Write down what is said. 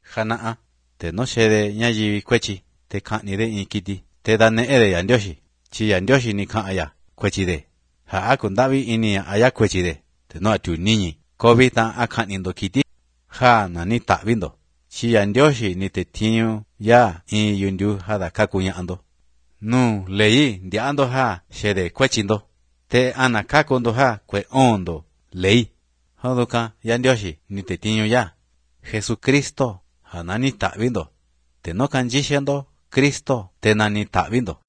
Jana'a, te no shede ñayivi kuechi, te ka'nide in kiti, te dane'ede Yandioxi, chi Yandioxi ni ka'aya kuechide. Ja'a kundavi ini aya kuechide, te no atiu niñi, ko vita aka'nindo kiti, ja nani ta'vindo, chi Yandioxi ni te tiñu ya in yundiu jada kakuña'ando. Nu leyi ndia'ando ja shede kuechindo, te ana kakundo ja kwe'ondo leyi. Joduka Yandioxi ni te tiñu ya. Jesucristo ja nani ta'vindo, te no kanchixendo Cristo te nani ta'vindo.